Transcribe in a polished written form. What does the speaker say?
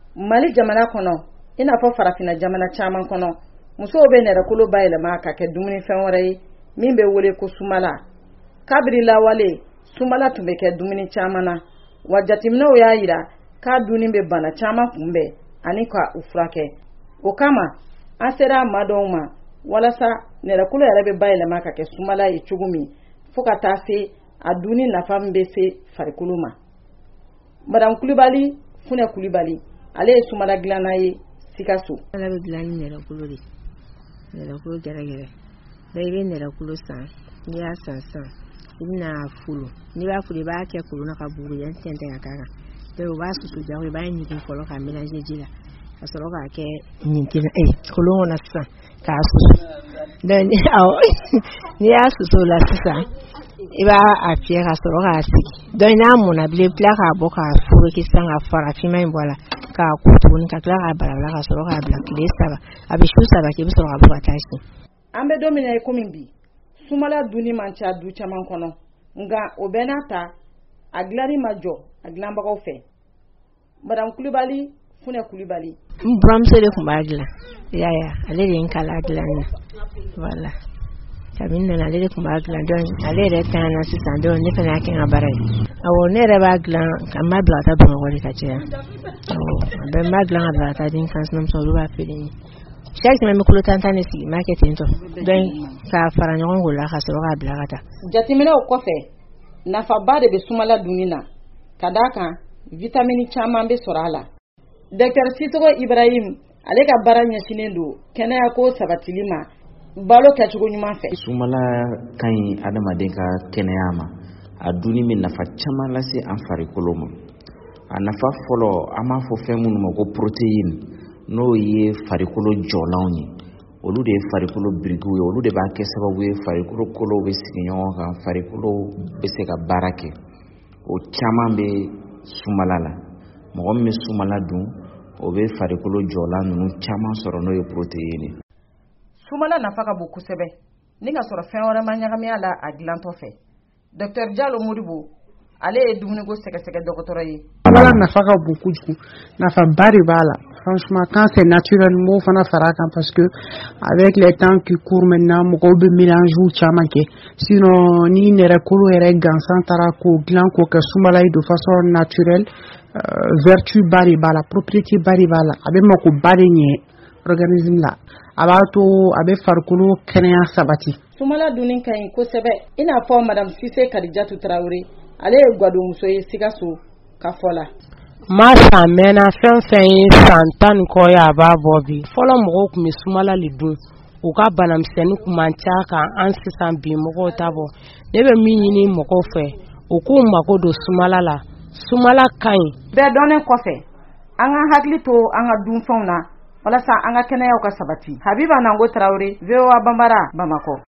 Mali jamana kono ina fo farafina jamana chaman kono muso be ne rakolo bayelema ka ke dumuni fen wore min be wole ko sumala kabri lawale sumala tumbe ke dumuni chamana wajatimno ya yira ka duni be bana chama kumbe ani ka ufrake o kama asera madoma wala sa ne rakolo yare be bayelema ka ke sumala e chugumi foka tase aduni nafam be se farikuluma madam Kulibali fune Kulibali ale sumala glana ye Sikaso ala be glani ne rakolo de ne rakolo gere da ibe ne rakolo san ya san ina fulu ni ba fulu ba ke kulu na kaburu yan tente ya kaka de ba su jawe ba ni ko lo ka mélanger jila asoro ka ke ni tina kulu na san ka su dan ni ya su la sisa iba a fiye ka soro ka sigi don na mu na bile pla ka boka furu ki san afara fi mai bola ka kutu ni ka kla ka bala ka soro ka bla kile saba abishu saba ke soro ka boka tashi ambe domine ko min bi sumala duni mancha du chaman kono nga obenata aglari majo aglamba ko fe madam Kulibali fune Kulibali mbramse de kumbagla ya ale de nkala aglan wala kabin na ale de kumbagla don ale de tana sisan don ne kana kin abare awo ne re bagla amma blata don wori ka ce awo be magla blata din kan nam so ruba fili shaki me kulo tantane si marketing to don ka fara nyon gola ka so ka blata jatimina ko fe nafa bade be sumala dunina kadaka vitamini chama be sorala Dr. Sitogo Ibrahim ale ka baranya sinendo kenaya ko sabatilima balo ka chugo nyuma fe sumala kan adamaden ka kenayama aduni min nafa chama lase an farikolo mo anafa folo ama fo femu no ko protein no ye farikolo jolawni olu de farikolo brigu olu de ba ke sababu ye farikolo kolo be siginyo kan farikolo be se ka barake o chama be sumala la mo mi sumala dun o be farikolo jola nunu chama soro no ye protein sumala nafa ka boku sebe ninga soro fen wora manyagami ala aglanto fe Dr. Diallo Modibo ale dumuni go seke docteur yi sumala nafa ka boku ju nafa bari bala franchement quand c'est naturellement fana faraka parce que avec les temps qui courent maintenant mo ko be mélange ou chama ke sinon ni ne rakolo ere gansan tarako glan ko ka sumala de façon naturelle vertu bari bala propriété bari bala abe mako bari nye organisme la abato abe farkulu kenya sabati sumala dunin kan ko sebe ina fo madame Cissé Kadijatu Traoré ale gwado muso yi Sikaso ka fola masa mena fen santan ko ya ba bobi folo mo ko mi sumala lidun o ka banam seni kumancha ka ansisan bi mo tabo debe minini mo ko fe o ku mako do sumala la sumala kan be donen ko fe anga hakli to anga dun fauna wala sa anga kenaya ka sabati Habiba Nango Traoré VOA Bambara Bamako